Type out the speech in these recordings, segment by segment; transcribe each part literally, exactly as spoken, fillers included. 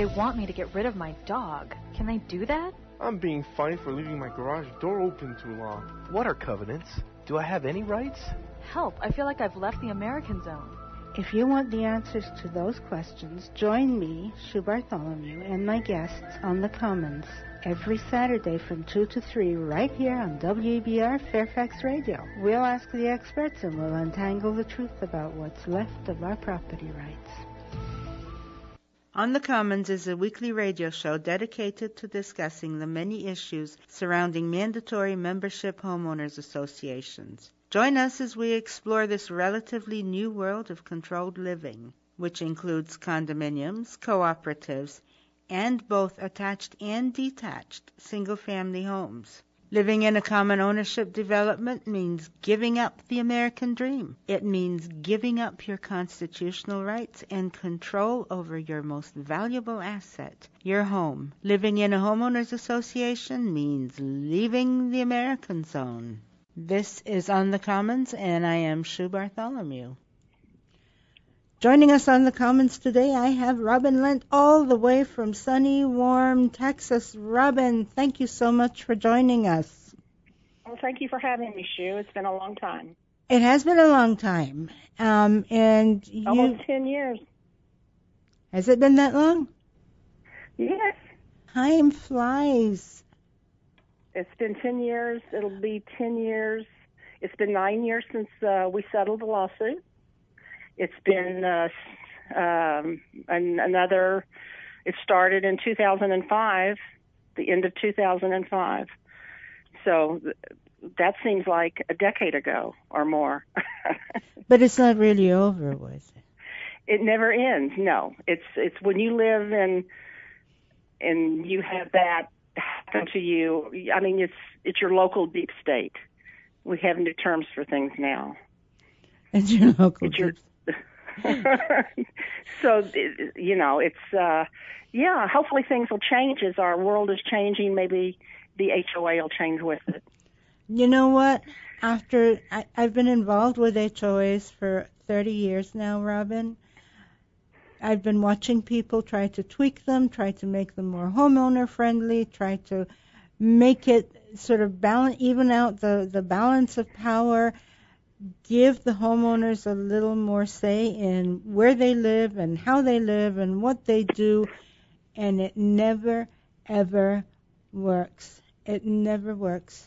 they want me to get rid of my dog. Can they do that? I'm being fined for leaving my garage door open too long. What are covenants? Do I have any rights? Help, I feel like I've left the American zone. If you want the answers to those questions, join me, Sue Bartholomew, and my guests on The Commons every Saturday from two to three right here on W A B R Fairfax Radio. We'll ask the experts and we'll untangle the truth about what's left of our property rights. On the Commons is a weekly radio show dedicated to discussing the many issues surrounding mandatory membership homeowners associations. Join us as we explore this relatively new world of controlled living, which includes condominiums, cooperatives, and both attached and detached single-family homes. Living in a common ownership development means giving up the American dream. It means giving up your constitutional rights and control over your most valuable asset, your home. Living in a homeowners association means leaving the American zone. This is On the Commons, and I am Sue Bartholomew. Joining us on the Commons today, I have Robin Lent all the way from sunny, warm Texas. Robin, thank you so much for joining us. Well, thank you for having me, Sue. It's been a long time. It has been a long time. Um, and you, Almost ten years. Has it been that long? Yes. Time flies. It's been ten years. It'll be ten years. It's been nine years since uh, we settled the lawsuit. It's been uh, um, an, another, it started in two thousand five, the end of two thousand five. So th- that seems like a decade ago or more. But it's not really over, was it? It never ends, no. It's it's when you live in, and you have that happen to you. I mean, it's it's your local deep state. We have new terms for things now. It's your local it's your, deep So, you know, it's, uh, yeah, hopefully things will change as our world is changing. Maybe the H O A will change with it. You know what? After I, I've been involved with H O As for thirty years now, Robin. I've been watching people try to tweak them, try to make them more homeowner friendly, try to make it sort of balance, even out the, the balance of power, give the homeowners a little more say in where they live and how they live and what they do, and it never, ever works. It never works.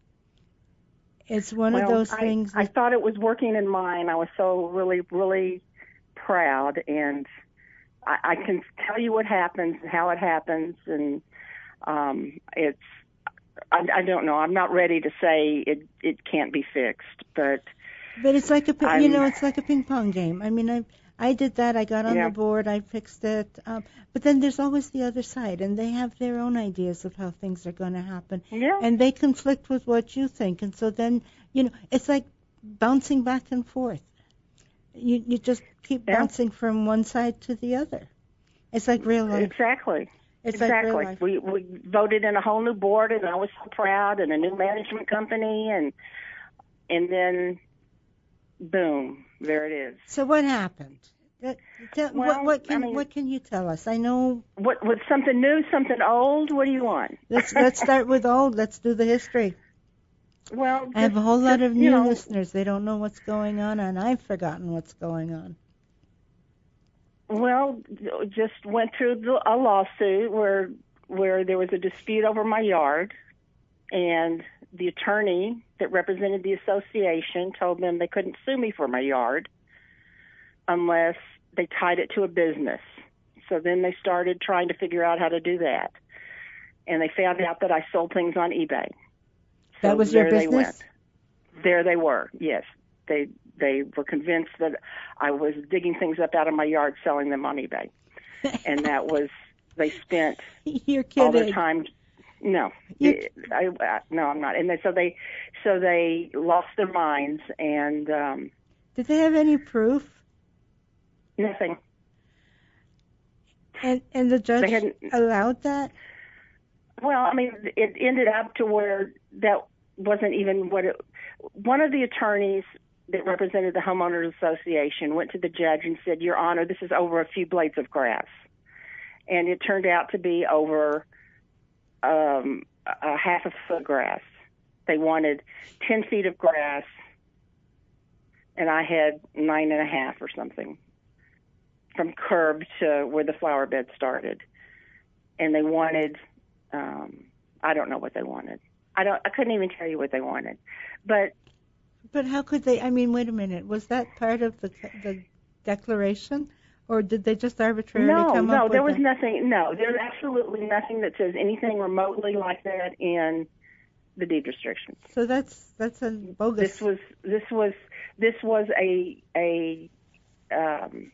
It's one well, of those I, things. I thought it was working in mine. I was so really, really proud, and I, I can tell you what happens and how it happens, and um, it's, I, I don't know. I'm not ready to say it, it can't be fixed, but But it's like a, I'm, you know, it's like a ping pong game. I mean, I I did that. I got on yeah. the board. I fixed it. Um, but then there's always the other side, and they have their own ideas of how things are going to happen. Yeah. And they conflict with what you think. And so then, you know, it's like bouncing back and forth. You you just keep yeah. bouncing from one side to the other. It's like real life. Exactly. It's exactly. like real life. We we voted in a whole new board, and I was so proud, and a new management company, and and then boom, there it is. So what happened? That, tell, well, what, what can I mean, what can you tell us? I know. What with something new, something old? What do you want? Let's let's start with old. Let's do the history. Well, I have just, a whole lot just, of new you know, listeners. They don't know what's going on, and I've forgotten what's going on. Well, just went through the, a lawsuit where where there was a dispute over my yard, and the attorney that represented the association told them they couldn't sue me for my yard unless they tied it to a business. So then they started trying to figure out how to do that, and they found out that I sold things on eBay. So that was your there business? They went. There they were, yes. They they were convinced that I was digging things up out of my yard, selling them on eBay. And that was, they spent You're all their kidding. time. No, You're... I, I, no, I'm not. And they, so they so they lost their minds, and um, Did they have any proof? nothing. And and the judge They hadn't- allowed that? Well, I mean, it ended up to where that wasn't even what it. One of the attorneys that represented the homeowners association went to the judge and said, "Your Honor, this is over a few blades of grass." and it turned out to be over um, a half a foot of grass. They wanted ten feet of grass, and I had nine and a half or something from curb to where the flower bed started. And they wanted, um, I don't know what they wanted. I don't. I couldn't even tell you what they wanted. But but how could they? I mean, wait a minute. Was that part of the the declaration, or did they just arbitrarily no, come no, up No, with there was that? nothing. No, there's absolutely nothing that says anything remotely like that in the deed restrictions. So that's that's a bogus. This was this was this was a a um,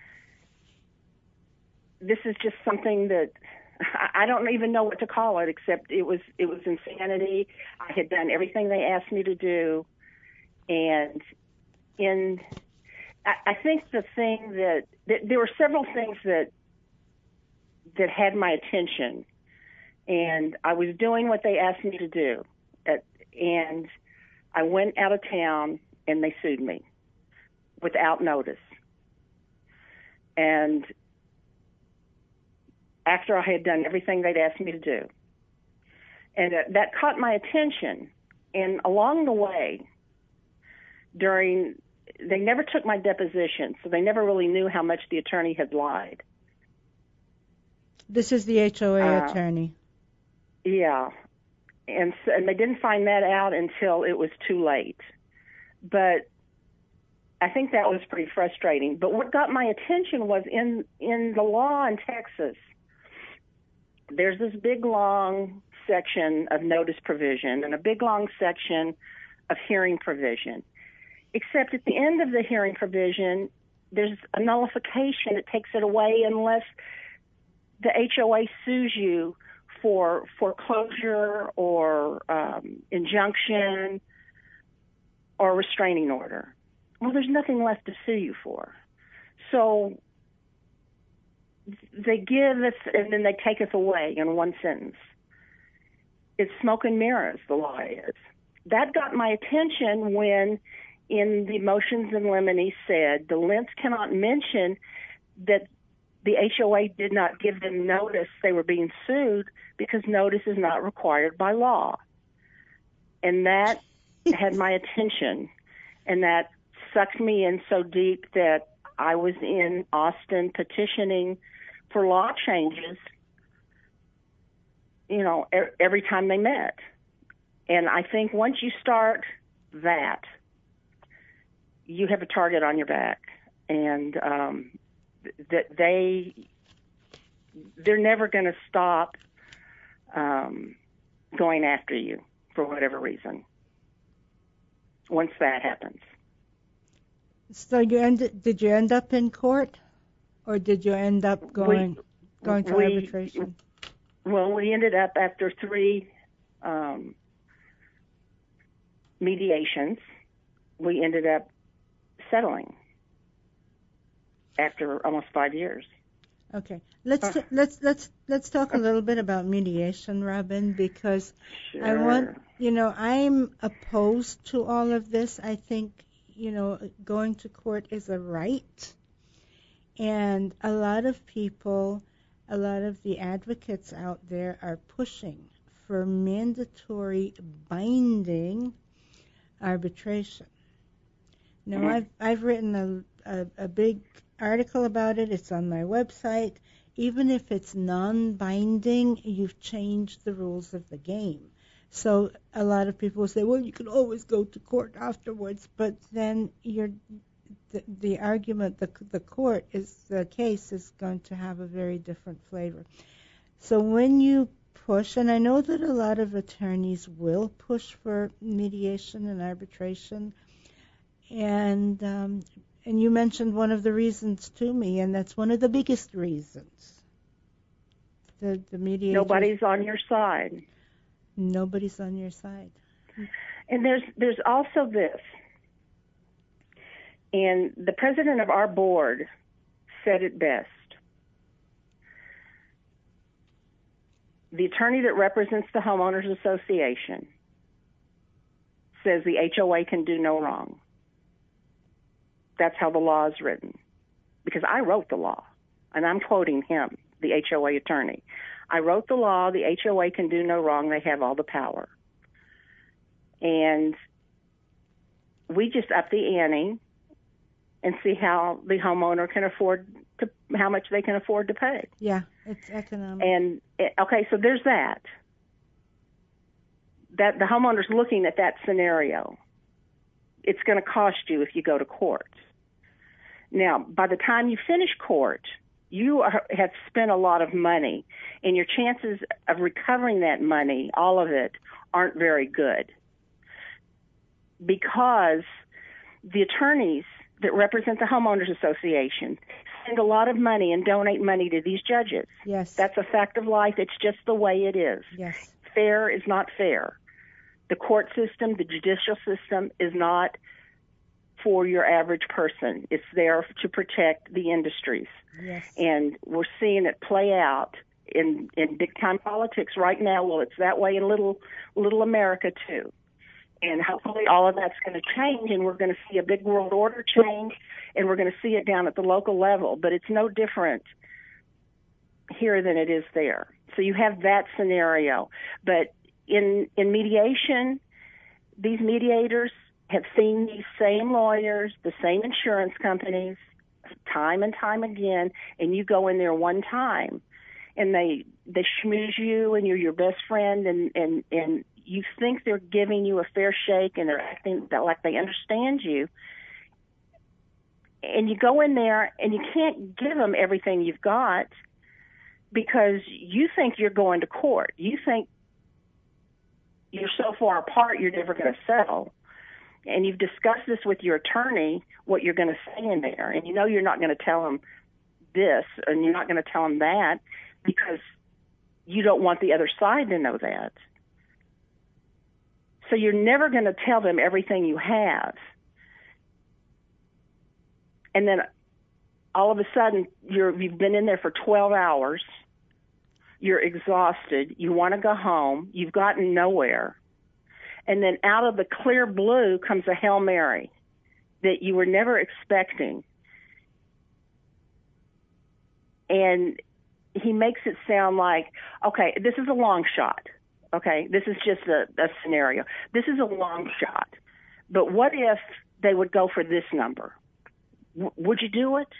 this is just something that I don't even know what to call it, except it was it was insanity. I had done everything they asked me to do, and in I, I think the thing that, that there were several things that that had my attention, and I was doing what they asked me to do, at, and I went out of town and they sued me without notice, and after I had done everything they'd asked me to do. And uh, that caught my attention. And along the way, during, they never took my deposition, so they never really knew how much the attorney had lied. This is the H O A uh, attorney. Yeah. And, so, and they didn't find that out until it was too late. But I think that was pretty frustrating. But what got my attention was in, in the law in Texas, there's this big, long section of notice provision and a big, long section of hearing provision. Except at the end of the hearing provision, there's a nullification that takes it away unless the H O A sues you for foreclosure or um, injunction or restraining order. Well, there's nothing left to sue you for. So they give us, and then they take us away in one sentence. It's smoke and mirrors, the law is. That got my attention when, in the motions in limine, said the Lentz cannot mention that the H O A did not give them notice they were being sued because notice is not required by law. And that had my attention, and that sucked me in so deep that I was in Austin petitioning for law changes, you know, every time they met. And I think once you start that, you have a target on your back. And um, that they, they're never going to stop um, going after you for whatever reason once that happens. So you ended, did you end up in court, or did you end up going we, going to we, arbitration? Well, we ended up after three um, mediations. We ended up settling after almost five years. Okay, let's uh, let's let's let's talk a little bit about mediation, Robin, because sure. I want you know I'm opposed to all of this. I think you know going to court is a right, and a lot of people, a lot of the advocates out there are pushing for mandatory binding arbitration. Now, mm-hmm. I've I've written a, a a big article about it. It's on my website. Even if it's non-binding, you've changed the rules of the game. So a lot of people say, well, you can always go to court afterwards, but then you're the, the argument, the the court is the case is going to have a very different flavor. So when you push, and I know that a lot of attorneys will push for mediation and arbitration, and um, and you mentioned one of the reasons to me, and that's one of the biggest reasons. The the mediation. Nobody's on your side. Nobody's on your side. And there's there's also this. And the president of our board said it best. The attorney that represents the Homeowners Association says the H O A can do no wrong. That's how the law is written. Because I wrote the law, and I'm quoting him. the H O A attorney. I wrote the law. The H O A can do no wrong. They have all the power. And we just up the ante and see how the homeowner can afford to, how much they can afford to pay. Yeah, it's economic. And, okay, so there's that. That the homeowner's looking at that scenario. It's going to cost you if you go to court. Now, by the time you finish court, you are, have spent a lot of money, and your chances of recovering that money, all of it, aren't very good. Because the attorneys that represent the Homeowners Association spend a lot of money and donate money to these judges. Yes. That's a fact of life. It's just the way it is. Yes. Fair is not fair. The court system, the judicial system is not for your average person. It's there to protect the industries. Yes. And we're seeing it play out in, in big-time politics right now. Well, it's that way in little little America, too. And hopefully all of that's going to change, and we're going to see a big world order change, and we're going to see it down at the local level. But it's no different here than it is there. So you have that scenario. But in in mediation, these mediators have seen these same lawyers, the same insurance companies, time and time again, and you go in there one time, and they they schmooze you, and you're your best friend, and, and, and you think they're giving you a fair shake, and they're acting that like they understand you, and you go in there, and you can't give them everything you've got because you think you're going to court. You think you're so far apart you're never going to settle. And you've discussed this with your attorney, what you're going to say in there. And you know you're not going to tell them this, and you're not going to tell them that because you don't want the other side to know that. So you're never going to tell them everything you have. And then all of a sudden, you're, you've been in there for twelve hours. You're exhausted. You want to go home. You've gotten nowhere. And then out of the clear blue comes a Hail Mary that you were never expecting. And he makes it sound like, okay, this is a long shot. Okay, this is just a, a scenario. This is a long shot. But what if they would go for this number? W- would you do it?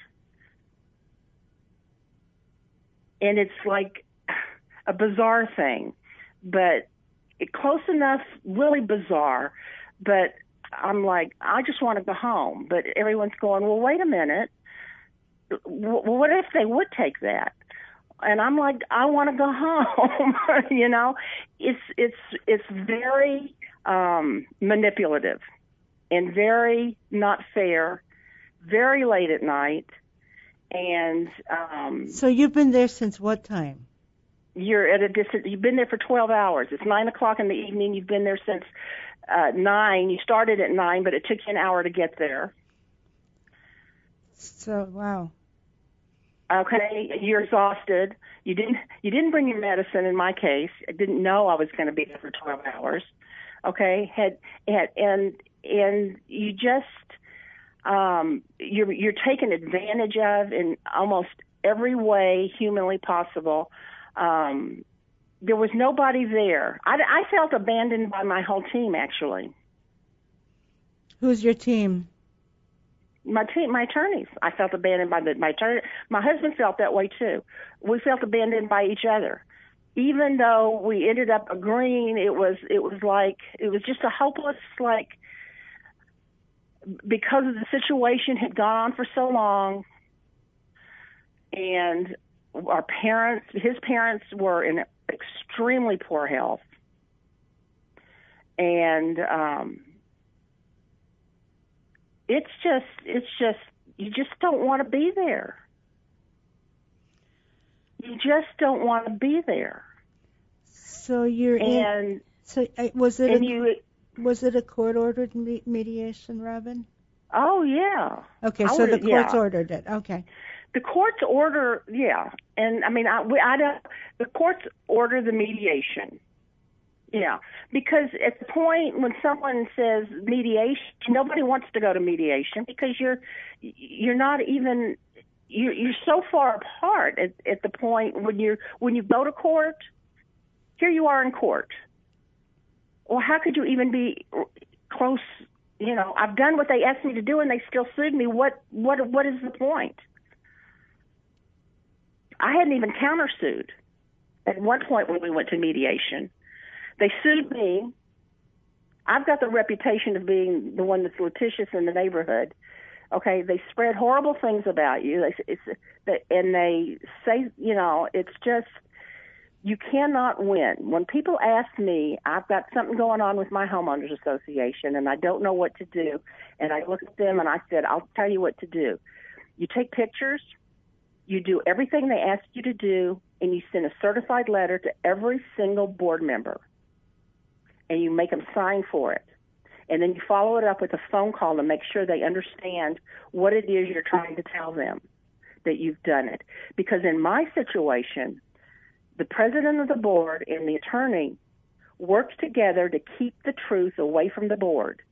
And it's like a bizarre thing, but it, close enough, really bizarre. But I'm like, I just want to go home. But everyone's going, well, wait a minute. W- what if they would take that? And I'm like, I want to go home. You know, it's it's it's very um, manipulative and very not fair. Very late at night, and um, so you've been there since what time? You're at a distance. You've been there for twelve hours. It's nine o'clock in the evening. You've been there since uh, nine. You started at nine, but it took you an hour to get there. So wow. Okay, you're exhausted. You didn't you didn't bring your medicine. In my case, I didn't know I was going to be there for twelve hours. Okay, had had and and you just um, you're you're taken advantage of in almost every way humanly possible. Um, there was nobody there. I, I felt abandoned by my whole team, actually. Who's your team? My team, my attorneys. I felt abandoned by the, my attorney. My husband felt that way too. We felt abandoned by each other, even though we ended up agreeing. It was it was like it was just a hopeless, like, because the situation had gone on for so long, and our parents, his parents, were in extremely poor health, and um, it's just, it's just, you just don't want to be there. You just don't want to be there. So you're and in. So uh, was it? And a, you. Was it a court-ordered me- mediation, Robin? Oh yeah. Okay, I so would, the courts yeah. ordered it. Okay. The courts order, yeah, and I mean, I, we, I don't. The courts order the mediation, yeah, because at the point when someone says mediation, nobody wants to go to mediation because you're you're not even you're, you're so far apart at, at the point when you when you go to court. Here you are in court. Well, how could you even be close? You know, I've done what they asked me to do, and they still sued me. What what what is the point? I hadn't even countersued at one point when we went to mediation. They sued me. I've got the reputation of being the one that's litigious in the neighborhood. Okay, they spread horrible things about you. They, it's, and they say, you know, it's just, you cannot win. When people ask me, I've got something going on with my homeowners association, and I don't know what to do, and I look at them and I said, I'll tell you what to do. You take pictures, you do everything they ask you to do, and you send a certified letter to every single board member, and you make them sign for it. And then you follow it up with a phone call to make sure they understand what it is you're trying to tell them, that you've done it. Because in my situation, the president of the board and the attorney worked together to keep the truth away from the board.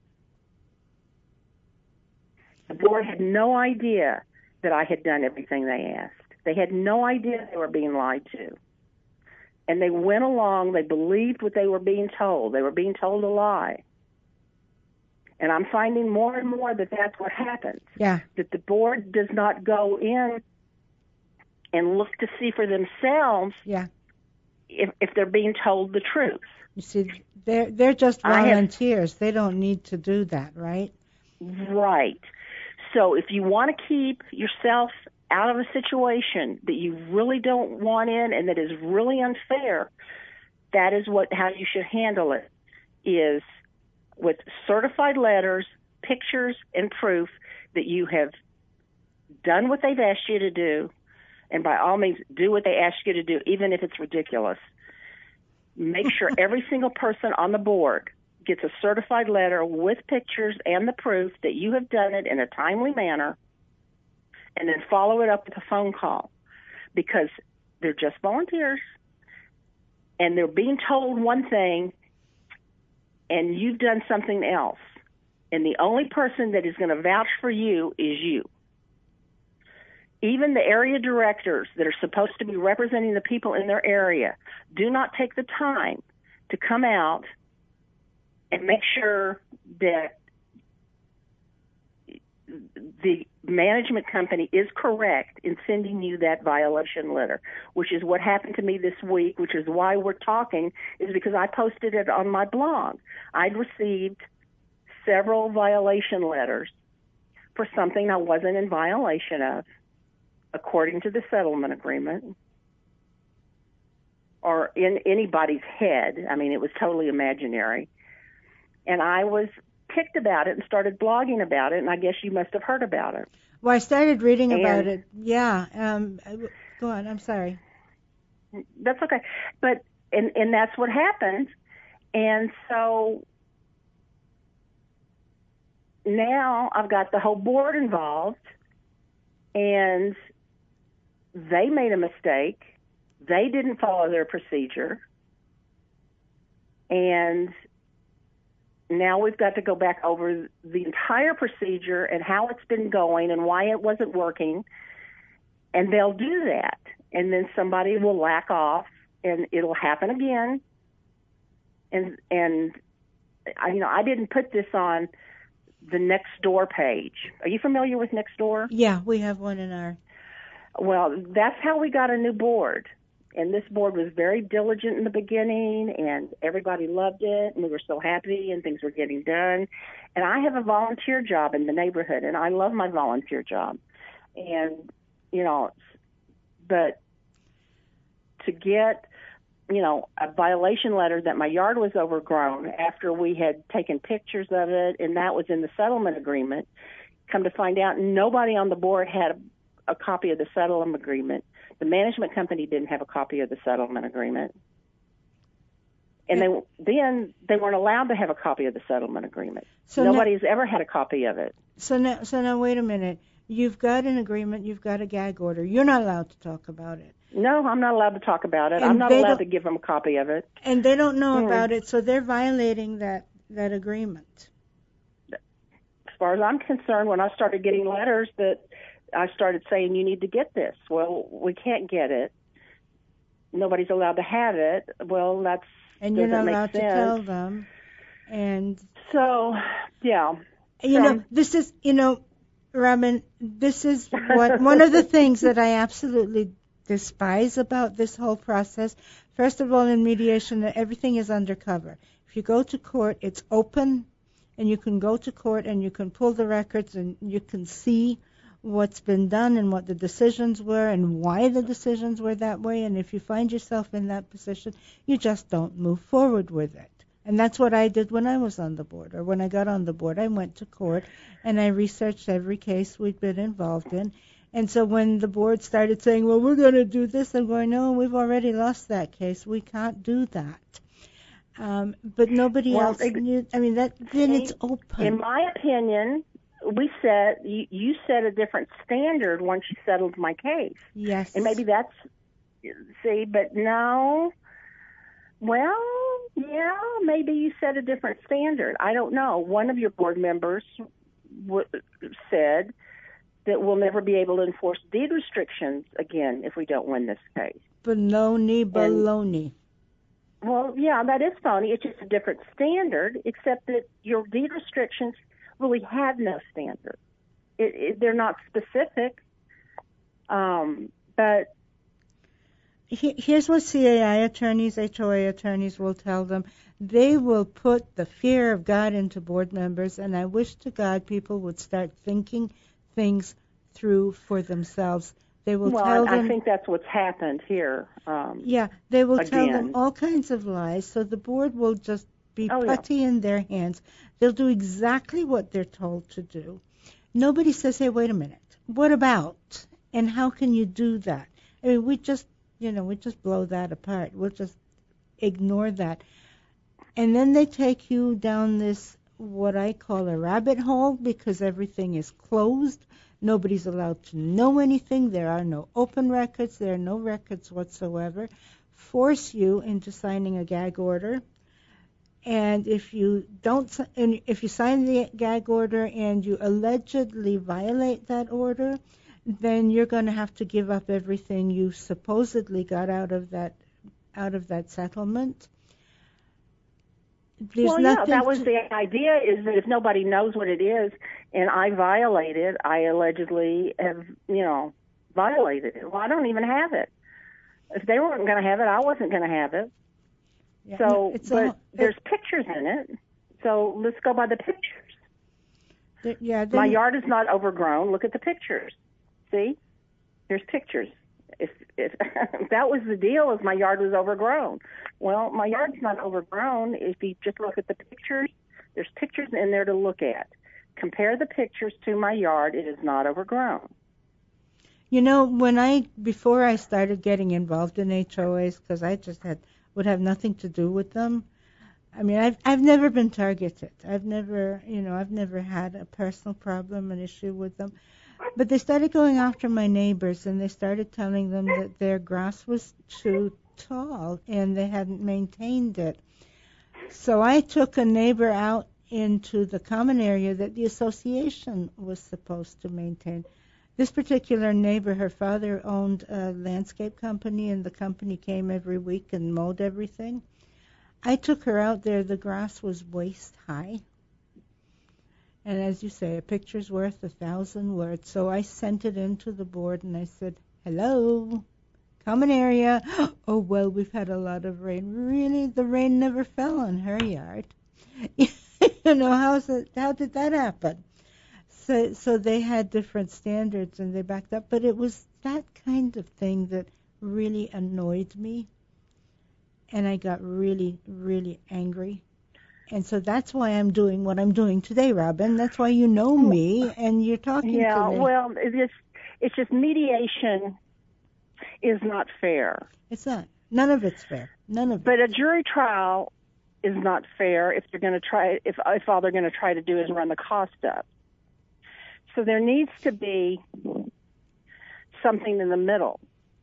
The board had no idea that I had done everything they asked. They had no idea they were being lied to. And they went along, they believed what they were being told. They were being told a lie. And I'm finding more and more that that's what happens. Yeah. That the board does not go in and look to see for themselves yeah. if, if they're being told the truth. You see, they're, they're just I have- volunteers. They don't need to do that, right? Right. So if you want to keep yourself out of a situation that you really don't want in and that is really unfair, that is what how you should handle it, is with certified letters, pictures, and proof that you have done what they've asked you to do, and by all means, do what they ask you to do, even if it's ridiculous. Make sure every single person on the board gets a certified letter with pictures and the proof that you have done it in a timely manner, and then follow it up with a phone call, because they're just volunteers, and they're being told one thing, and you've done something else. And the only person that is going to vouch for you is you. Even the area directors that are supposed to be representing the people in their area do not take the time to come out and make sure that the management company is correct in sending you that violation letter, which is what happened to me this week, which is why we're talking, is because I posted it on my blog. I'd received several violation letters for something I wasn't in violation of, according to the settlement agreement, or in anybody's head. I mean, it was totally imaginary. And I was ticked about it and started blogging about it, and I guess you must have heard about it. Well, I started reading And- about it. Yeah. Um, go on. I'm sorry. That's okay. But, and, and that's what happened. And so now I've got the whole board involved, and they made a mistake. They didn't follow their procedure. And now we've got to go back over the entire procedure and how it's been going and why it wasn't working. And they'll do that. And then somebody will lack off, and it'll happen again. And, and I, you know, I didn't put this on the Nextdoor page. Are you familiar with Nextdoor? Yeah, we have one in our... Well, that's how we got a new board. And this board was very diligent in the beginning, and everybody loved it, and we were so happy, and things were getting done. And I have a volunteer job in the neighborhood, and I love my volunteer job. And, you know, but to get, you know, a violation letter that my yard was overgrown after we had taken pictures of it, and that was in the settlement agreement, come to find out nobody on the board had a, a copy of the settlement agreement. The management company didn't have a copy of the settlement agreement. And they, then they weren't allowed to have a copy of the settlement agreement. So Nobody's ever had a copy of it. So now, so now, wait a minute. You've got an agreement. You've got a gag order. You're not allowed to talk about it. No, I'm not allowed to talk about it. And I'm not they allowed don't- to give them a copy of it. And they don't know Mm. about it, so they're violating that, that agreement. As far as I'm concerned, when I started getting letters that I started saying, you need to get this. Well, we can't get it. Nobody's allowed to have it. Well, that's and you're not doesn't make allowed sense. to tell them. And so, yeah. You so, know, this is, you know, Robin, this is what one of the things that I absolutely despise about this whole process. First of all, in mediation, everything is undercover. If you go to court, it's open, and you can go to court and you can pull the records and you can see what's been done and what the decisions were and why the decisions were that way. And if you find yourself in that position, you just don't move forward with it. And that's what I did when I was on the board, or when I got on the board. I went to court and I researched every case we'd been involved in. And so when the board started saying, well, we're going to do this, I'm going, no, we've already lost that case. We can't do that. Um, but nobody well, else knew. I mean, that then it's open. In my opinion, we set you, you set a different standard once you settled my case. Yes. And maybe that's, see, but no, well, yeah, maybe you set a different standard. I don't know. One of your board members w- said that we'll never be able to enforce deed restrictions again if we don't win this case. Baloney, baloney. And, well, yeah, that is phony. It's just a different standard, except that your deed restrictions really have no standard. It, it, they're not specific. Um, but here's what C A I attorneys, H O A attorneys will tell them. They will put the fear of God into board members, and I wish to God people would start thinking things through for themselves. They will well, tell I, them. I think that's what's happened here. Um, yeah, they will again. tell them all kinds of lies, so the board will just be oh, putty yeah. in their hands. They'll do exactly what they're told to do. Nobody says, hey, wait a minute, what about? And how can you do that? I mean, we just, you know, we just blow that apart. We'll just ignore that. And then they take you down this, what I call a rabbit hole, because everything is closed. Nobody's allowed to know anything. There are no open records. There are no records whatsoever. Force you into signing a gag order. And if you don't, and if you sign the gag order and you allegedly violate that order, then you're going to have to give up everything you supposedly got out of that, out of that settlement. There's well, yeah, that was to, the idea, is that if nobody knows what it is and I violate it, I allegedly have, you know, violated it. Well, I don't even have it. If they weren't going to have it, I wasn't going to have it. Yeah, so, it's but all, there's pictures in it. So let's go by the pictures. The, yeah, My yard is not overgrown. Look at the pictures. See? There's pictures. If, if that was the deal, is my yard was overgrown. Well, my yard's not overgrown. If you just look at the pictures, there's pictures in there to look at. Compare the pictures to my yard. It is not overgrown. You know, when I, before I started getting involved in H O As, because I just had, would have nothing to do with them. I mean, I've, I've never been targeted. I've never, you know, I've never had a personal problem, an issue with them. But they started going after my neighbors, and they started telling them that their grass was too tall and they hadn't maintained it. So I took a neighbor out into the common area that the association was supposed to maintain. This particular neighbor, her father owned a landscape company, and the company came every week and mowed everything. I took her out there. The grass was waist high. And as you say, a picture's worth a thousand words. So I sent it in to the board, and I said, hello, common area. Oh, well, we've had a lot of rain. Really? The rain never fell on her yard. You know, how's it, how did that happen? So, so they had different standards, and they backed up. But it was that kind of thing that really annoyed me. And I got really, really angry. And so that's why I'm doing what I'm doing today, Robin. That's why you know me and you're talking yeah, to me. Yeah, well, it's just, it's just mediation is not fair. It's not. None of it's fair. None of it. But a jury trial is not fair if they're going to try, if, if all they're going to try to do is run the cost up. So there needs to be something in the middle.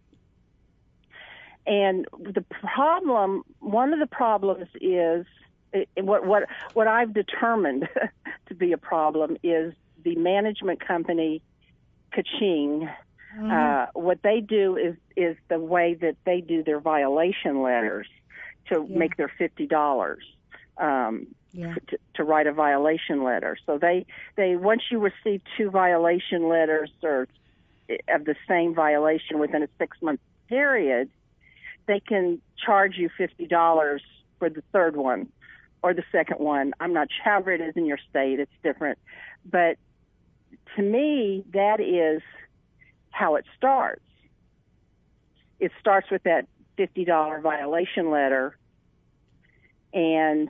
And the problem, one of the problems is, It, what what what I've determined to be a problem is the management company Kaching, Mhm. uh, what they do is is the way that they do their violation letters to Yeah. make their fifty dollars. Um, Yeah. to, to write a violation letter. So they, they once you receive two violation letters or of the same violation within a six month period, they can charge you fifty dollars for the third one or the second one. I'm not sure how it is in your state; it's different. But to me, that is how it starts. It starts with that fifty dollar violation letter, and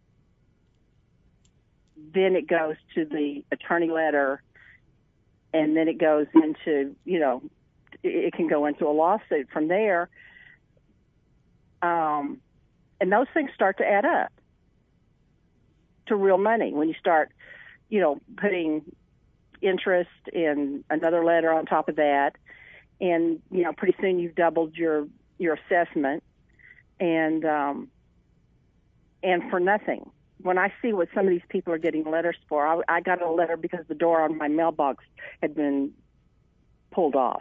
then it goes to the attorney letter, and then it goes into, you know, it can go into a lawsuit from there. Um, and those things start to add up to real money when you start, you know, putting interest in another letter on top of that. And, you know, pretty soon you've doubled your, your assessment, and, um, and for nothing. When I see what some of these people are getting letters for, I, I got a letter because the door on my mailbox had been pulled off.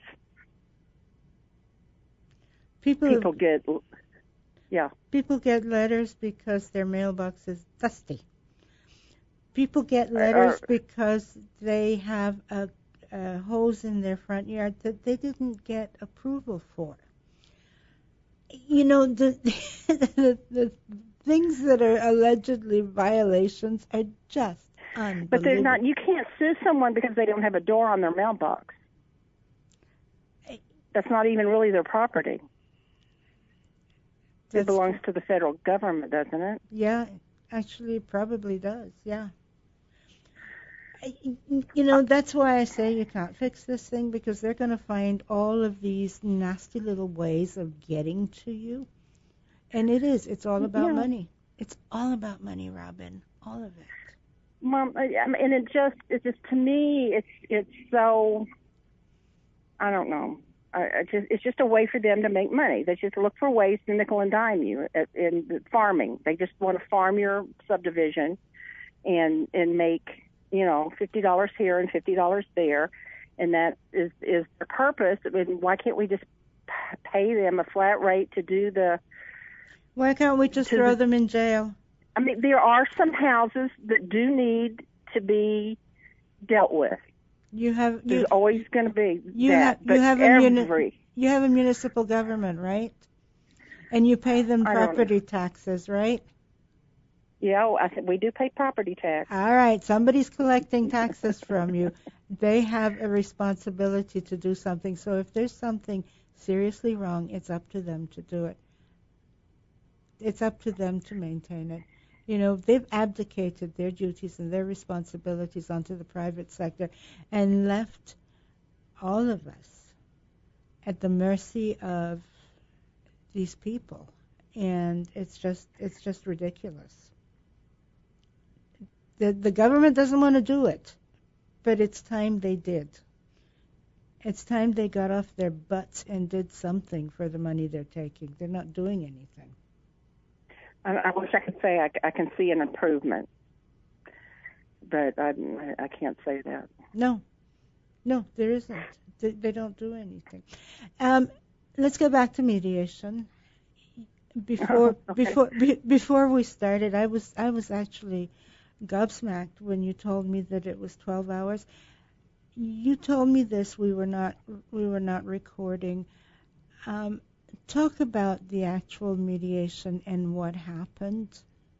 People People get, yeah. people get letters because their mailbox is dusty. People get letters Or- because they have a, a hose in their front yard that they didn't get approval for. You know, the the, the things that are allegedly violations are just unbelievable. But they're not. You can't sue someone because they don't have a door on their mailbox. That's not even really their property. That's It belongs to the federal government, doesn't it? Yeah, actually, it probably does. Yeah. I- You know, that's why I say you can't fix this thing, because they're going to find all of these nasty little ways of getting to you. And it is. It's all about Yeah. money. It's all about money, Robin. All of it. Mom, I- I mean, and it just, it just to me, it's it's so, I don't know. I, I just, it's just a way for them to make money. They just look for ways to nickel and dime you at, in farming. They just want to farm your subdivision and and make, you know, fifty dollars here and fifty dollars there, and that is is the purpose. I mean, why can't we just p- pay them a flat rate to do the? Why can't we just To throw the- them in jail? I mean, there are some houses that do need to be dealt with. You have There's you always going to be you that, have you but have a muni- every you have a municipal government, right? And you pay them I don't know. property taxes, right? yeah, I think we do pay property tax. All right, somebody's collecting taxes from you. They have a responsibility to do something. So if there's something seriously wrong, it's up to them to do it. It's up to them to maintain it. You know, they've abdicated their duties and their responsibilities onto the private sector and left all of us at the mercy of these people. And it's just it's just ridiculous. The the government doesn't want to do it, but it's time they did. It's time they got off their butts and did something for the money they're taking. They're not doing anything. I, I wish I could say I, I can see an improvement, but I, I can't say that. No, no, there isn't. They, they don't do anything. Um, let's go back to mediation. Before Okay. before be, before we started, I was I was actually gobsmacked when you told me that it was twelve hours. You told me this. We were not we were not recording. Um, talk about the actual mediation and what happened.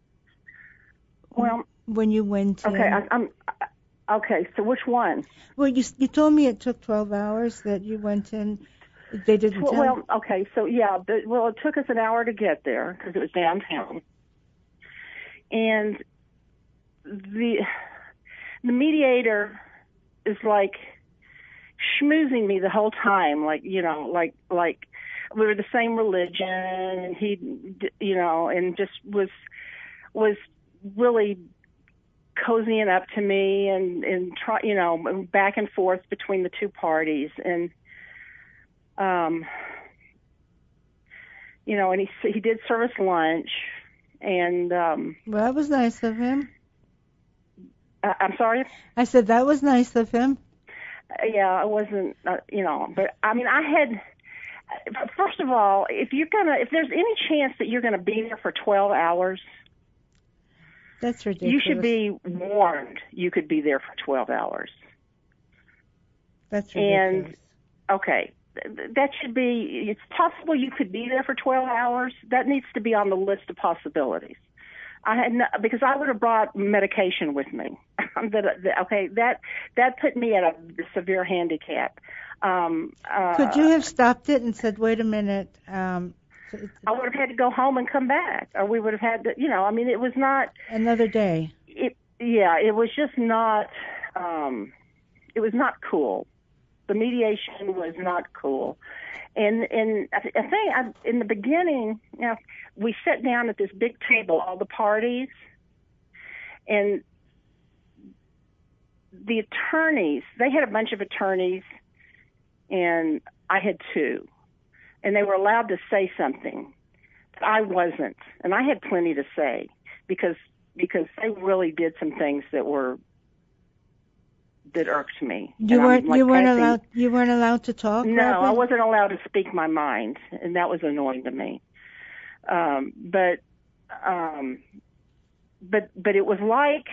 Well, when you went in. okay, I, I'm okay. So which one? Well, you you told me it took twelve hours that you went in. They didn't Well, tell. well okay. So yeah, the, well, it took us an hour to get there because it was downtown, and the the mediator is like schmoozing me the whole time, like you know, like like we were the same religion, and he, you know, and just was was really cozying up to me and and try, you know, back and forth between the two parties, and um, you know, and he he did serve us lunch, and um, Well, that was nice of him. I, I'm sorry. I said that was nice of him. yeah, I wasn't, uh, you know, but I mean, I had. First of all, if you're gonna, if there's any chance that you're gonna be there for twelve hours, that's ridiculous. You should be warned. You could be there for twelve hours. That's ridiculous. And okay, th- that should be. It's possible you could be there for twelve hours. That needs to be on the list of possibilities. I had no, because I would have brought medication with me. that, that, okay, that that put me at a severe handicap. Um, uh, Could you have stopped it and said, "Wait a minute"? Um, I would have had to go home and come back, or we would have had to, you know. I mean, it was not another day. It, yeah, it was just not. Um, it was not cool. The mediation was not cool, and and I, th- I think I, in the beginning, you know, we sat down at this big table, all the parties, and the attorneys. They had a bunch of attorneys. And I had two, and they were allowed to say something, but I wasn't, and I had plenty to say because because they really did some things that were that irked me. You and weren't like you weren't passing, allowed you weren't allowed to talk. No, Robin? I wasn't allowed to speak my mind, and that was annoying to me. Um, but um, but but it was like.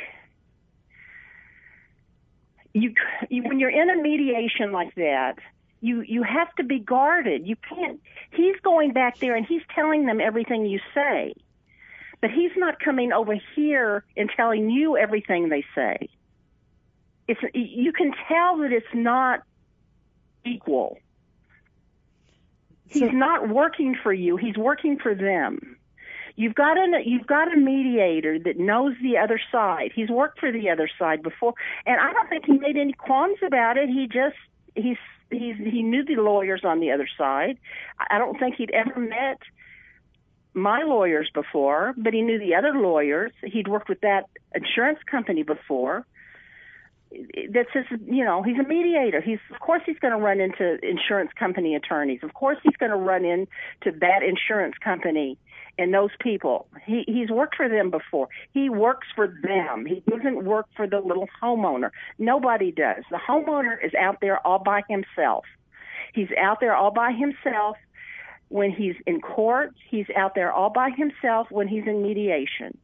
You, you when you're in a mediation like that. You you have to be guarded. You can't. He's going back there and he's telling them everything you say, but he's not coming over here and telling you everything they say. It's you can tell that it's not equal. He's So, not working for you. He's working for them. You've got a you've got a mediator that knows the other side. He's worked for the other side before, and I don't think he made any qualms about it. He just he's He's, he knew the lawyers on the other side. I don't think he'd ever met my lawyers before, but he knew the other lawyers. He'd worked with that insurance company before. That's his, you know, he's a mediator. He's, of course he's going to run into insurance company attorneys. Of course he's going to run into that insurance company and those people. He, he's worked for them before. He works for them. He doesn't work for the little homeowner. Nobody does. The homeowner is out there all by himself. He's out there all by himself when he's in court. He's out there all by himself when he's in mediation.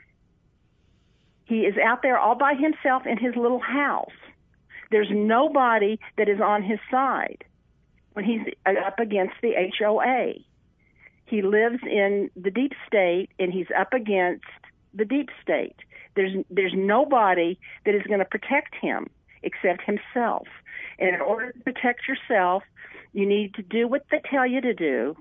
He is out there all by himself in his little house. There's nobody that is on his side when he's up against the H O A. He lives in the deep state, and he's up against the deep state. There's there's nobody that is going to protect him except himself. And in order to protect yourself, you need to do what they tell you to do,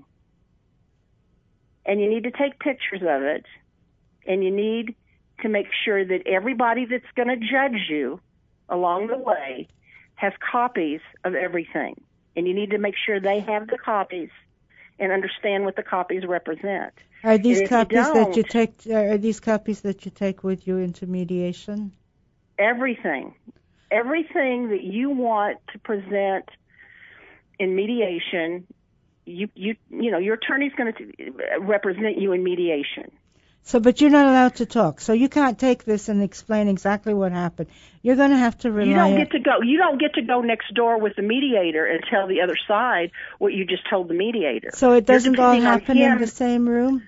and you need to take pictures of it, and you need to make sure that everybody that's going to judge you along the way has copies of everything. And you need to make sure they have the copies and understand what the copies represent. Are these And if copies you that you don't- take? Are these copies that you take with you into mediation? Everything. Everything that you want to present in mediation, you you you know, your attorney's going to represent you in mediation. So, but you're not allowed to talk. So you can't take this and explain exactly what happened. You're going to have to rely. You don't on, get to go. You don't get to go next door with the mediator and tell the other side what you just told the mediator. So it You're doesn't all depending on happen in him. the same room.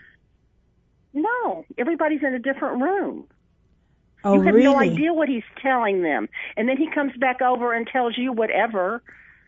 No, everybody's in a different room. Oh, You have really? no idea what he's telling them. And then he comes back over and tells you whatever.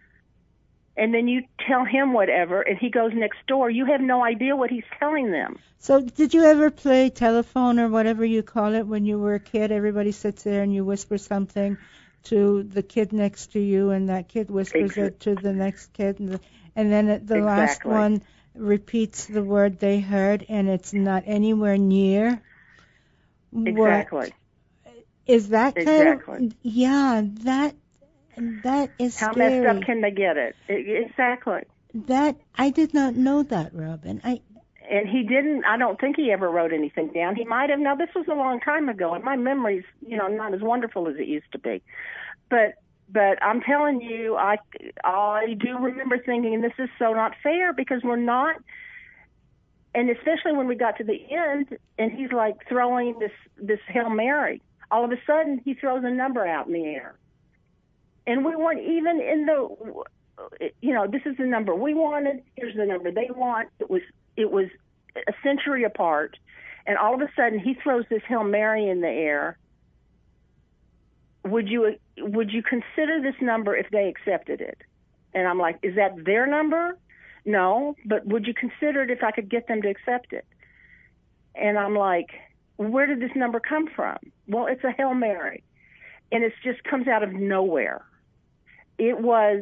And then you tell him whatever, and he goes next door. You have no idea what he's telling them. So did you ever play telephone or whatever you call it when you were a kid? Everybody sits there and you whisper something to the kid next to you, and that kid whispers Exa- it to the next kid, and, the, and then it- the last Exactly. one repeats the word they heard, and it's not anywhere near. What Exactly. is that kind Exactly. of? Yeah, that that is How scary. messed up can they get it? I- Exactly. that I did not know that, Robin. I And he didn't, I don't think he ever wrote anything down. He might have. Now, this was a long time ago, and my memory's, you know, not as wonderful as it used to be. But but I'm telling you, I, I do remember thinking, this is so not fair, because we're not, and especially when we got to the end, and he's like throwing this, this Hail Mary. All of a sudden, he throws a number out in the air. And we weren't even in the, you know, this is the number we wanted. Here's the number they want. It was it was a century apart. And all of a sudden, he throws this Hail Mary in the air. Would you would you consider this number if they accepted it? And I'm like, is that their number? No, but would you consider it if I could get them to accept it? And I'm like, where did this number come from? Well, it's a Hail Mary. And it just comes out of nowhere. It was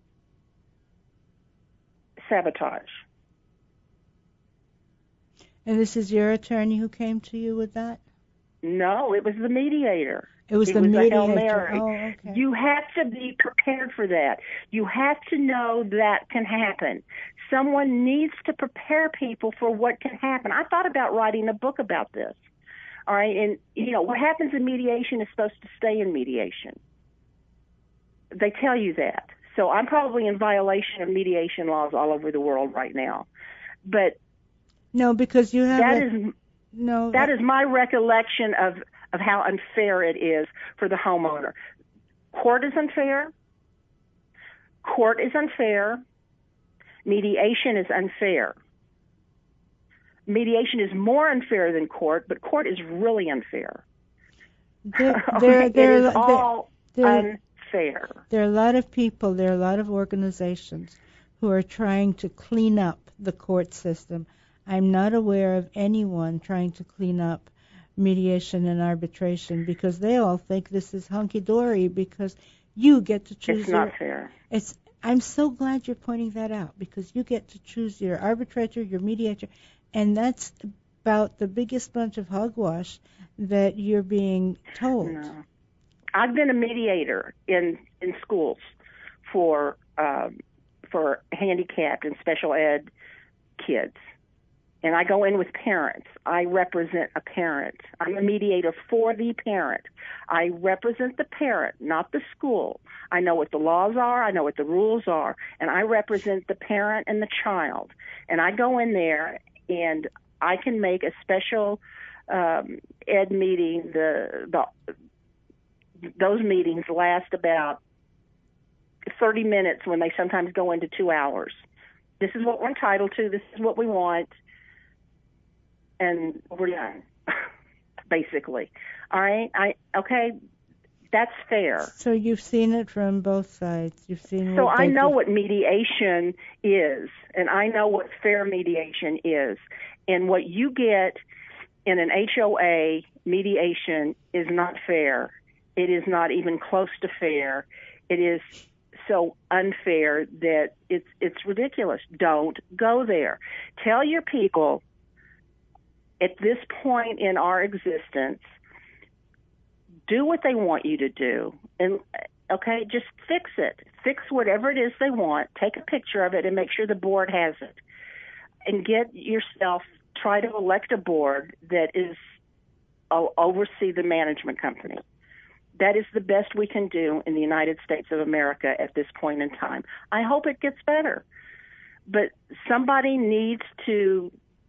sabotage. And this is your attorney who came to you with that? No, it was the mediator. It was it the was mediator. A Hail Mary. Oh, okay. You have to be prepared for that. You have to know that can happen. Someone needs to prepare people for what can happen. I thought about writing a book about this. All right, and you know what happens in mediation is supposed to stay in mediation. They tell you that. So I'm probably in violation of mediation laws all over the world right now. But no, because you have that a, is no that is my recollection of of how unfair it is for the homeowner. Court is unfair. Court is unfair. Mediation is unfair. Mediation is more unfair than court, but court is really unfair. There, there, there, it is all there, unfair. There are a lot of people, there are a lot of organizations who are trying to clean up the court system. I'm not aware of anyone trying to clean up mediation and arbitration because they all think this is hunky-dory because you get to choose It's your... not fair. It's, I'm so glad you're pointing that out because you get to choose your arbitrator, your mediator, and that's about the biggest bunch of hogwash that you're being told. No. I've been a mediator in, in schools for um, for handicapped and special ed kids. And I go in with parents. I represent a parent. I'm a mediator for the parent. I represent the parent, not the school. I know what the laws are. I know what the rules are. And I represent the parent and the child. And I go in there and I can make a special um, ed meeting. The, the those meetings last about thirty minutes when they sometimes go into two hours. This is what we're entitled to. This is what we want. And we're done, basically. All right? I okay, that's fair. So you've seen it from both sides. You've seen. So what I they know do. what mediation is, and I know what fair mediation is. And what you get in an H O A mediation is not fair. It is not even close to fair. It is so unfair that it's it's ridiculous. Don't go there. Tell your people at this point in our existence, do what they want you to do. And, okay, just fix it. Fix whatever it is they want. Take a picture of it and make sure the board has it. And get yourself, try to elect a board that is, will oversee the management company. That is the best we can do in the United States of America at this point in time. I hope it gets better. But somebody needs to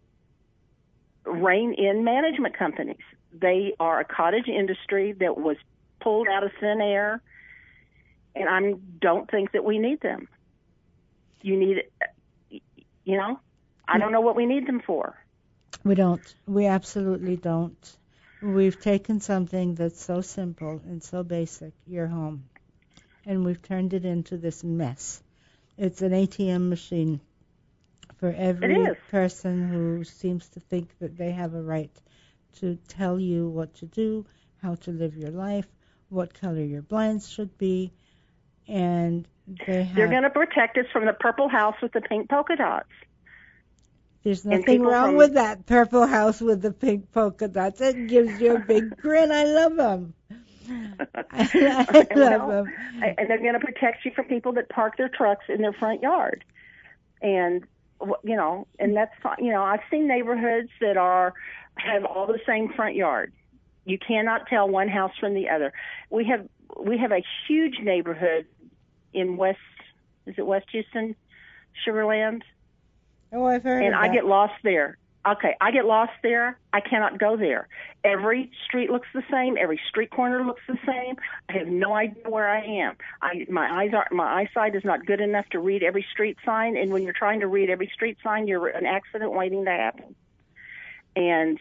rein in management companies. They are a cottage industry that was pulled out of thin air, and I don't think that we need them. You need, you know, I don't know what we need them for. We don't. We absolutely don't. We've taken something that's so simple and so basic, your home, and we've turned it into this mess. It's an A T M machine for every person who seems to think that they have a right to tell you what to do, how to live your life, what color your blinds should be, and they have... They're going to protect us from the purple house with the pink polka dots. There's nothing wrong from... with that purple house with the pink polka dots. It gives you a big grin. I love them. I, I love well, them. And they're going to protect you from people that park their trucks in their front yard. And you know, and that's fine. You know, I've seen neighborhoods that are have all the same front yard. You cannot tell one house from the other. We have we have a huge neighborhood in West, is it West Houston, Sugarland? Oh, I've heard and of I that. get lost there. okay, I get lost there. I cannot go there. Every street looks the same. Every street corner looks the same. I have no idea where I am. I, my eyes are, my eyesight is not good enough to read every street sign. And when you're trying to read every street sign, you're an accident waiting to happen. And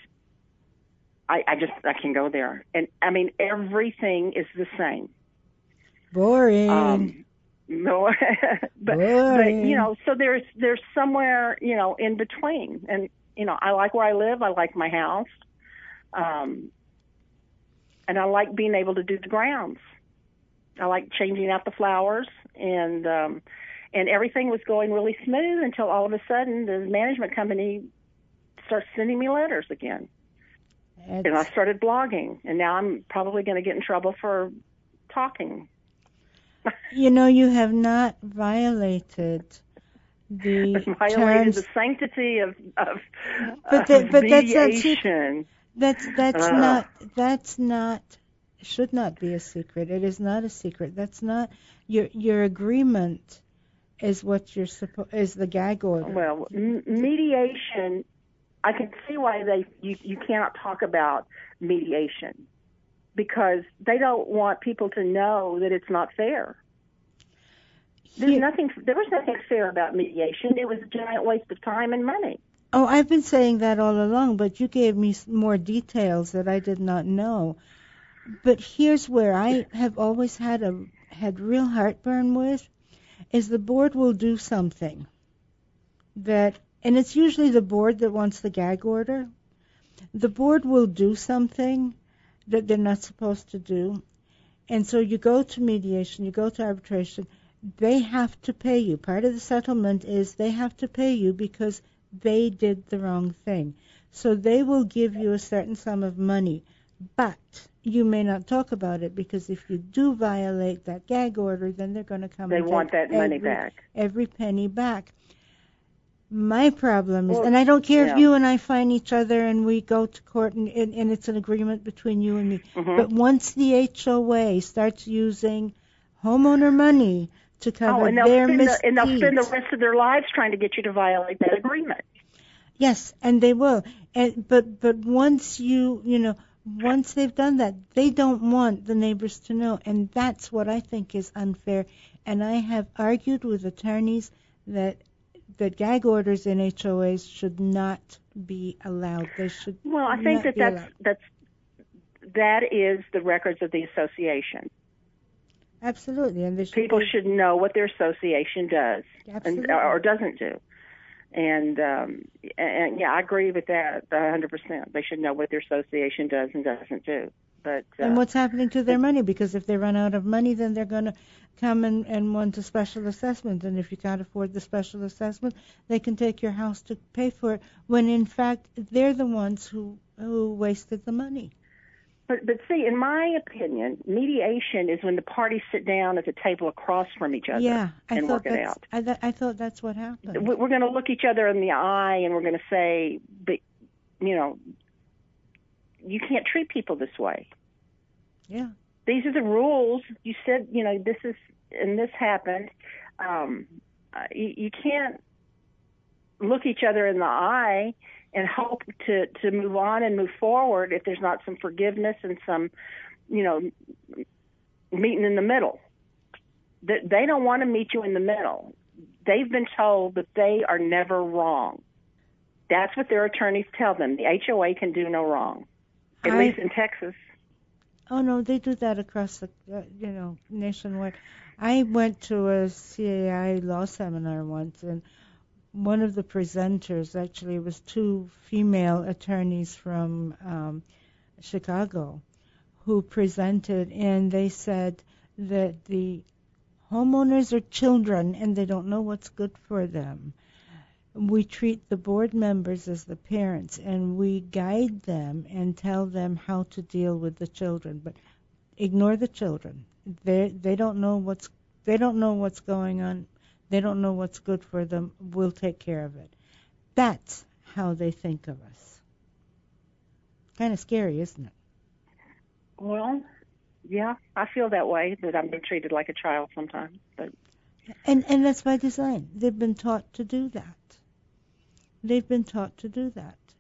I, I just, I can go there. And I mean, everything is the same. Boring. Um, no, but, but, you know, so there's, there's somewhere, you know, in between. And, you know, I like where I live. I like my house. Um, and I like being able to do the grounds. I like changing out the flowers, and, um, and everything was going really smooth until all of a sudden the management company starts sending me letters again. It's, and I started blogging, and now I'm probably going to get in trouble for talking. You know, you have not violated the violated terms. the sanctity of, of, but of the, but mediation. That's not, that's that's uh, not that's not should not be a secret. It is not a secret. That's not your your agreement. Is what you're supposed is the gag order. Well, m- mediation. I can see why they you, you cannot talk about mediation, because they don't want people to know that it's not fair. There's Here, nothing. There was nothing fair about mediation. It was a giant waste of time and money. Oh, I've been saying that all along, but you gave me more details that I did not know. But here's where I have always had a had real heartburn with, is the board will do something that, and it's usually the board that wants the gag order. The board will do something that they're not supposed to do. And so you go to mediation, you go to arbitration, they have to pay you. Part of the settlement is they have to pay you because they did the wrong thing. So they will give you a certain sum of money, but you may not talk about it, because if you do violate that gag order, then they're going to come They and want take that money every, back. every penny back. My problem is, Well, and I don't care yeah. if you and I find each other and we go to court and, and, and it's an agreement between you and me, Mm-hmm. but once the H O A starts using homeowner money to cover Oh, and they'll, their spend misdeeds, the, and they'll spend the rest of their lives trying to get you to violate that agreement. yes, and they will. And but but once you you know once they've done that, they don't want the neighbors to know, and that's what I think is unfair. And I have argued with attorneys that that gag orders in H O As should not be allowed. They should. Well, I think not that be that's allowed. that's that is the records of the association. Absolutely, and they should People be, should know what their association does Absolutely. and or doesn't do. And, um, and yeah, I agree with that one hundred percent. They should know what their association does and doesn't do. But uh, and what's happening to their money? Because if they run out of money, then they're going to come and, and want a special assessment. And if you can't afford the special assessment, they can take your house to pay for it, when in fact they're the ones who who wasted the money. But, but see, in my opinion, mediation is when the parties sit down at the table across from each other Yeah, I and thought work it that's, out. I, th- I thought that's what happened. We're going to look each other in the eye and we're going to say, but, you know, you can't treat people this way. Yeah. These are the rules. You said, you know, this is, and this happened. Um, uh, you, you can't look each other in the eye and hope to, to move on and move forward if there's not some forgiveness and some, you know, meeting in the middle. They, they don't want to meet you in the middle. They've been told that they are never wrong. That's what their attorneys tell them. The H O A can do no wrong, at I, least in Texas. Oh, no, they do that across the, uh, you know, nationwide. I went to a C A I law seminar once, and one of the presenters actually was two female attorneys from um, Chicago who presented, and they said that the homeowners are children and they don't know what's good for them. We treat the board members as the parents, and we guide them and tell them how to deal with the children, but ignore the children. They they don't know what's they don't know what's going on. They don't know what's good for them. We'll take care of it. That's how they think of us. Kind of scary, isn't it? Well, yeah, I feel that way, that I'm being treated like a child sometimes. But And and that's by design. They've been taught to do that. They've been taught to do that.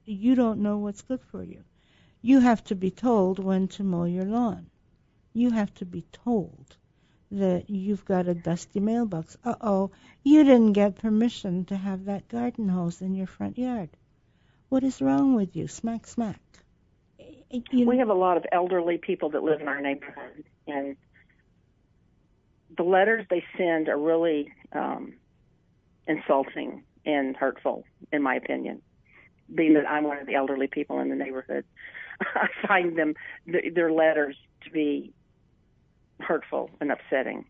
you don't know what's good for you. You have to be told when to mow your lawn. You have to be told that you've got a dusty mailbox. Uh-oh, you didn't get permission to have that garden hose in your front yard. What is wrong with you? Smack, smack. You We know, have a lot of elderly people that live in our neighborhood, and the letters they send are really um, insulting and hurtful, in my opinion. Being that I'm one of the elderly people in the neighborhood, I find them th- their letters to be hurtful and upsetting,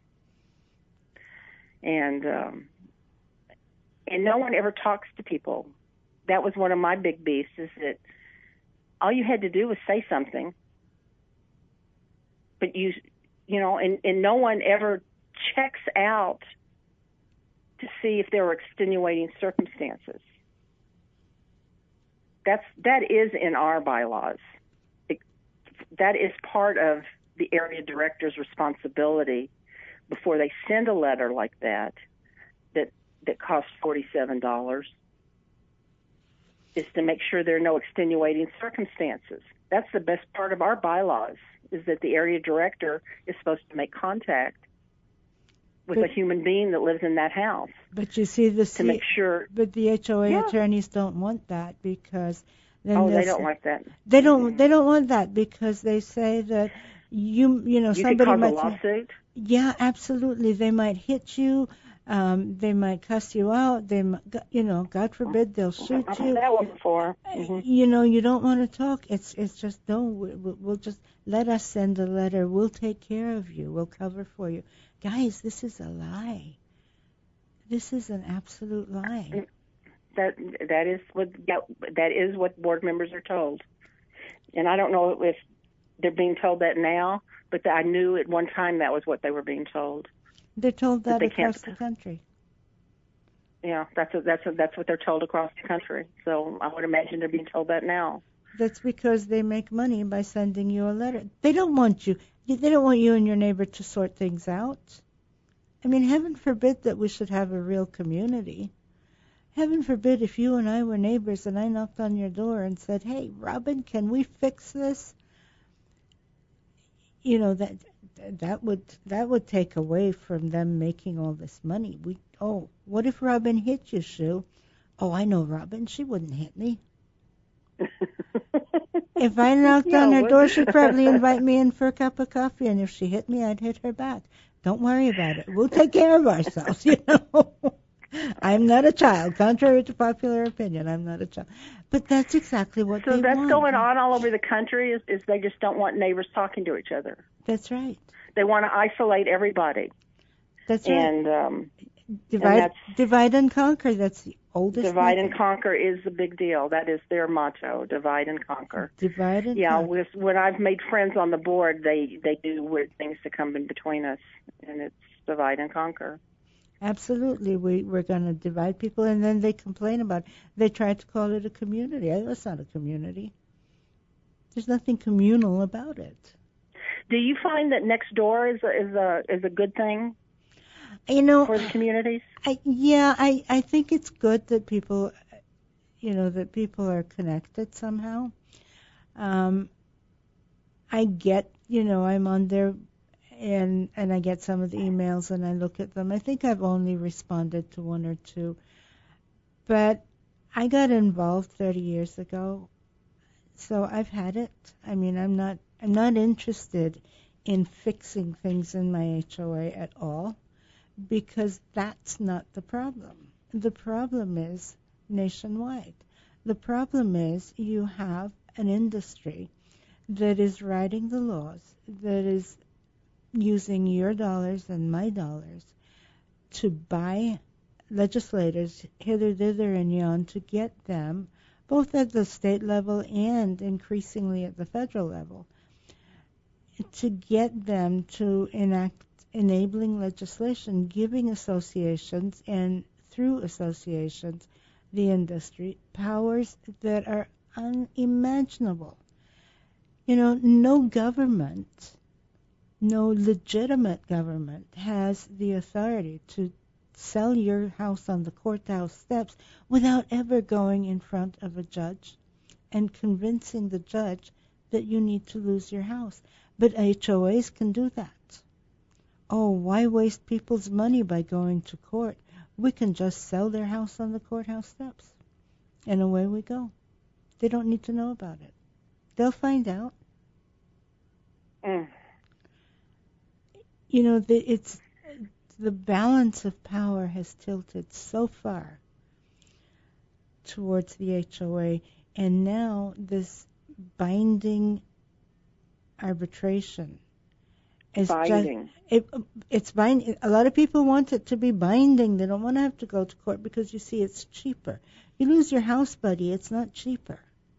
and um, and no one ever talks to people. That was one of my big beefs, is that all you had to do was say something, but you, you know, and, and no one ever checks out to see if there were extenuating circumstances. That's, that is in our bylaws. It, that is part of the area director's responsibility before they send a letter like that, that, that costs forty-seven dollars, is to make sure there are no extenuating circumstances. That's the best part of our bylaws, is that the area director is supposed to make contact with But- a human being that lives in that house but you see, the to C- make sure. but the H O A Yeah. attorneys don't want that, because then Oh, they'll they don't say- like that. They don't. They don't want that, because they say that you, you know, You could somebody cause a might. lawsuit. Yeah, absolutely. They might hit you. Um, they might cuss you out. They, mi- go- you know, God forbid, they'll shoot I've heard you. that one before. hmm You know, you don't want to talk. It's, it's just no. we- we- We'll just let us send a letter. We'll take care of you. We'll cover for you, guys. This is a lie. This is an absolute lie. That that is what that is what board members are told, and I don't know if they're being told that now, but I knew at one time that was what they were being told. They're told But that they across can't- the country. Yeah, that's a, that's a, that's what they're told across the country. So I would imagine they're being told that now. That's because they make money by sending you a letter. They don't want you. They don't want you and your neighbor to sort things out. I mean, heaven forbid that we should have a real community. Heaven forbid if you and I were neighbors and I knocked on your door and said, "Hey, Robin, can we fix this?" You know, that that would that would take away from them making all this money. We oh, what if Robin hit you, Sue? Oh, I know Robin. She wouldn't hit me. If I knocked Yeah, on her what- door, she'd probably invite me in for a cup of coffee, and if she hit me, I'd hit her back. Don't worry about it. We'll take care of ourselves, you know. I'm not a child, contrary to popular opinion. I'm not a child. But that's exactly what So they that's want. going on all over the country. Is, is they just don't want neighbors talking to each other. That's right. They want to isolate everybody. That's right. And um, divide, that's- divide and conquer. That's the oldest. divide and method. conquer is the big deal. That is their motto: divide and conquer. Divide and Yeah, conquer. with, when I've made friends on the board, they they do weird things to come in between us, and it's divide and conquer. Absolutely. We, we're going to divide people, and then they complain about it. They try to call it a community. That's not a community. There's nothing communal about it. Do you find that next door is a, is a is a good thing You know, for the communities? I, yeah, I, I think it's good that people, you know, that people are connected somehow. Um, I get, you know, I'm on there, and and I get some of the emails and I look at them. I think I've only responded to one or two, but I got involved thirty years ago, so I've had it. I mean, I'm not I'm not interested in fixing things in my H O A at all, because that's not the problem. The problem is nationwide. The problem is you have an industry that is writing the laws, that is using your dollars and my dollars to buy legislators hither, thither, and yon to get them, both at the state level and increasingly at the federal level, to get them to enact enabling legislation, giving associations and through associations, the industry, powers that are unimaginable. You know, no government, no legitimate government has the authority to sell your house on the courthouse steps without ever going in front of a judge, and convincing the judge that you need to lose your house. But H O As can do that. Oh, why waste people's money by going to court? We can just sell their house on the courthouse steps. And away we go. They don't need to know about it. They'll find out. Mm. You know, the, it's the balance of power has tilted so far towards the H O A, and now this binding arbitration is Binding. just it, it's binding. A lot of people want it to be binding. They don't want to have to go to court because, you see, it's cheaper. You lose your house, buddy, it's not cheaper.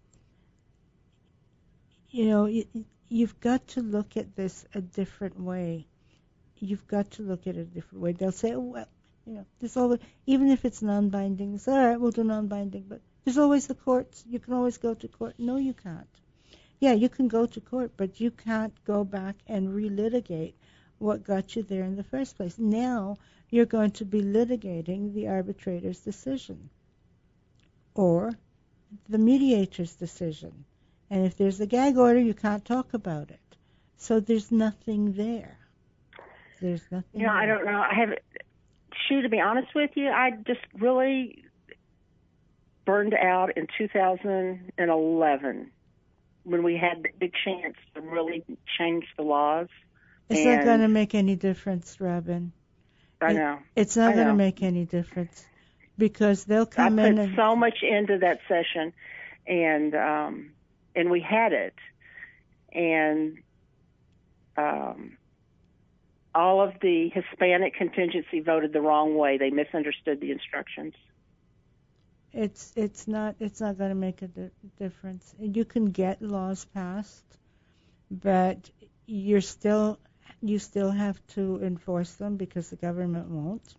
You know, you, you've got to look at this a different way. You've got to look at it a different way. They'll say, oh, well, you know, there's always, even if it's non-binding, they say, all right, we'll do non-binding, but there's always the courts. You can always go to court. No, you can't. Yeah, you can go to court, but you can't go back and relitigate what got you there in the first place. Now you're going to be litigating the arbitrator's decision or the mediator's decision. And if there's a gag order, you can't talk about it. So there's nothing there. There's nothing You know, there. I don't know. I have, Shu, to be honest with you, I just really burned out in two thousand eleven when we had the big chance to really change the laws. It's and not going to make any difference, Robin. I It- know. It's not I going to know. make any difference because they'll I come put in and so much into that session, and um, and we had it, and um, all of the Hispanic contingency voted the wrong way. They misunderstood the instructions. it's it's not it's not going to make a di- difference. You can get laws passed, but you're still you still have to enforce them because the government won't.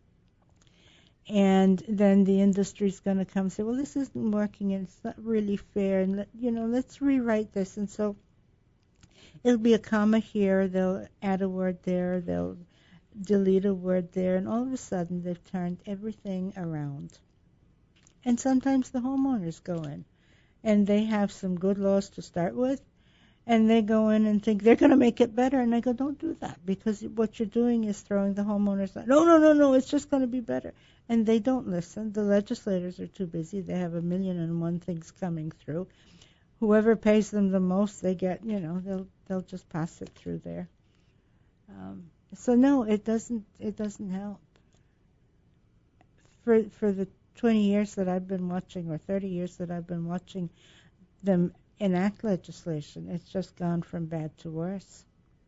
And then the industry's going to come and say, well, this isn't working and it's not really fair, and let, you know, let's rewrite this. And so it'll be a comma here, they'll add a word there, they'll delete a word there, and all of a sudden they've turned everything around. And sometimes the homeowners go in, and they have some good laws to start with, and they go in and think they're going to make it better, and I go, don't do that, because what you're doing is throwing the homeowners out. No, no, no, no, it's just going to be better. And they don't listen. The legislators are too busy. They have a million and one things coming through. Whoever pays them the most, they get, you know, they'll they'll just pass it through there. Um, so no, it doesn't it doesn't help. For for the twenty years that I've been watching, or thirty years that I've been watching them enact legislation, it's just gone from bad to worse.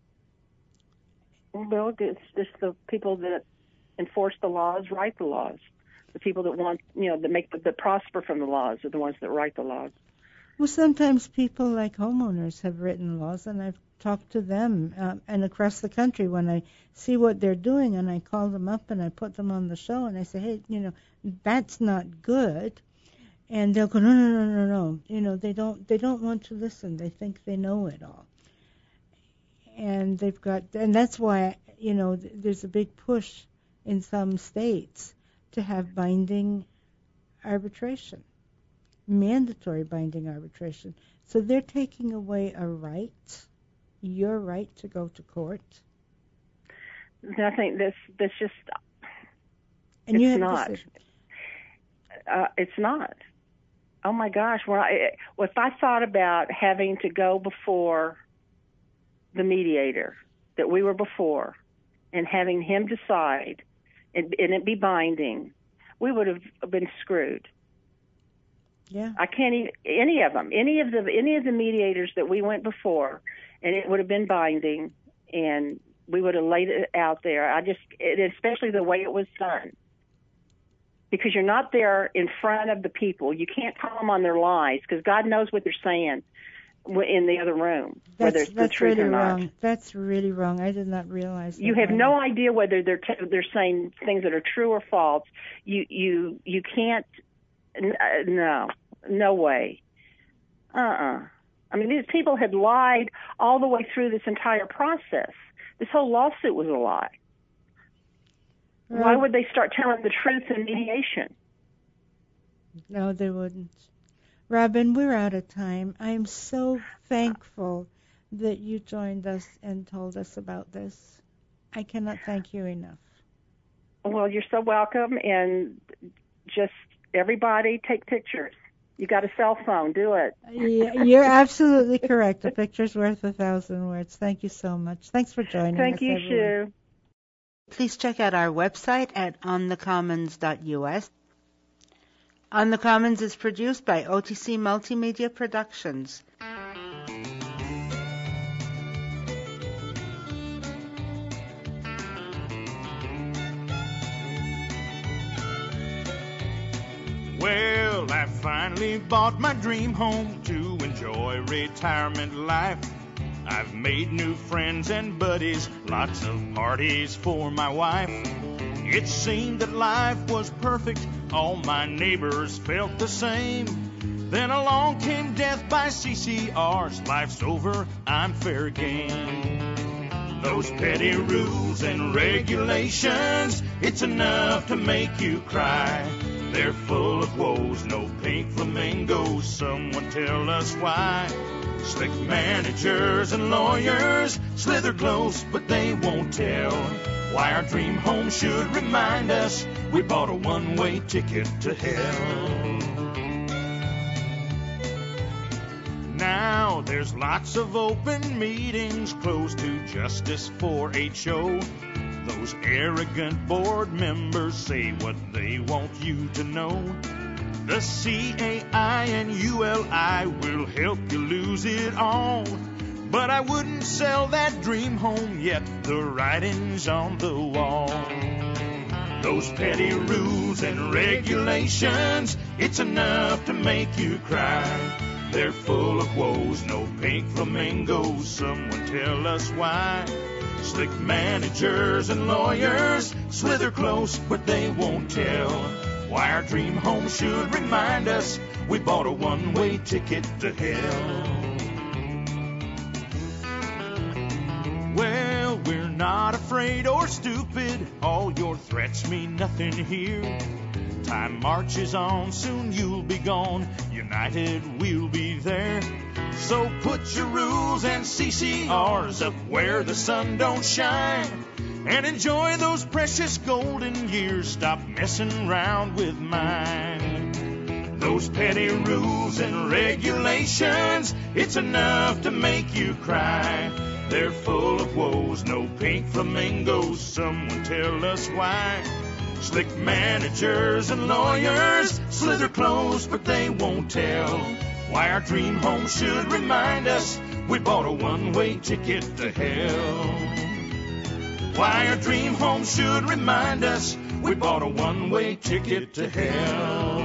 Well, it's just the people that enforce the laws write the laws. The people that want, you know, that make that prosper from the laws are the ones that write the laws. Well, sometimes people like homeowners have written laws, and I've talked to them, um, and across the country when I see what they're doing, and I call them up and I put them on the show, and I say, hey, you know, that's not good. And they'll go, no, no, no, no, no. You know, they don't they don't want to listen. They think they know it all. And they've got, and that's why, you know, th- there's a big push in some states to have binding arbitration, mandatory binding arbitration. So they're taking away a right, your right to go to court. Nothing. This. This just. And it's you have not. decision. Uh, it's not. Oh my gosh! When I, if I thought about having to go before the mediator that we were before, and having him decide, and, and it be binding, we would have been screwed. Yeah. I can't even any of them, any of the any of the mediators that we went before, and it would have been binding, and we would have laid it out there. I just, it, especially the way it was done, because you're not there in front of the people. You can't call them on their lies, because God knows what they're saying in the other room, That's, whether it's the that's truth really or not. wrong. That's really wrong. I did not realize that. You have Robin. no idea whether they're t- they're saying things that are true or false. You you you can't. N- uh, no, no way. Uh-uh. I mean, these people had lied all the way through this entire process. This whole lawsuit was a lie. Why Well, would they start telling the truth in mediation? No, they wouldn't. Robin, we're out of time. I'm so thankful that you joined us and told us about this. I cannot thank you enough. Well, you're so welcome, and just everybody take pictures. You got a cell phone, do it. Yeah, you're absolutely correct. A picture's worth a thousand words. Thank you so much. Thanks for joining Thank us. you, everyone. Sue. Please check out our website at on the commons dot U S. On the Commons is produced by O T C Multimedia Productions. Well, I finally bought my dream home to enjoy retirement life. I've made new friends and buddies, lots of parties for my wife. It seemed that life was perfect, all my neighbors felt the same. Then along came death by C C Rs, life's over, I'm fair game. Those petty rules and regulations, it's enough to make you cry. They're full of woes, no pink flamingos, someone tell us why. Slick managers and lawyers slither close, but they won't tell why our dream home should remind us we bought a one-way ticket to hell. Now there's lots of open meetings closed to justice for H O. Those arrogant board members say what they want you to know. The C A I and U L I will help you lose it all. But I wouldn't sell that dream home yet, the writing's on the wall. Those petty rules and regulations, it's enough to make you cry. They're full of woes, no pink flamingos, someone tell us why. Slick managers and lawyers slither close, but they won't tell why our dream home should remind us we bought a one-way ticket to hell. Well, we're not afraid or stupid, all your threats mean nothing here. Time marches on, soon you'll be gone, united we'll be there. So put your rules and C C Rs up where the sun don't shine, and enjoy those precious golden years, stop messing around with mine. Those petty rules and regulations, it's enough to make you cry. They're full of woes, no pink flamingos, someone tell us why. Slick managers and lawyers slither close, but they won't tell why our dream home should remind us we bought a one-way ticket to hell. Why our dream home should remind us we bought a one-way ticket to hell.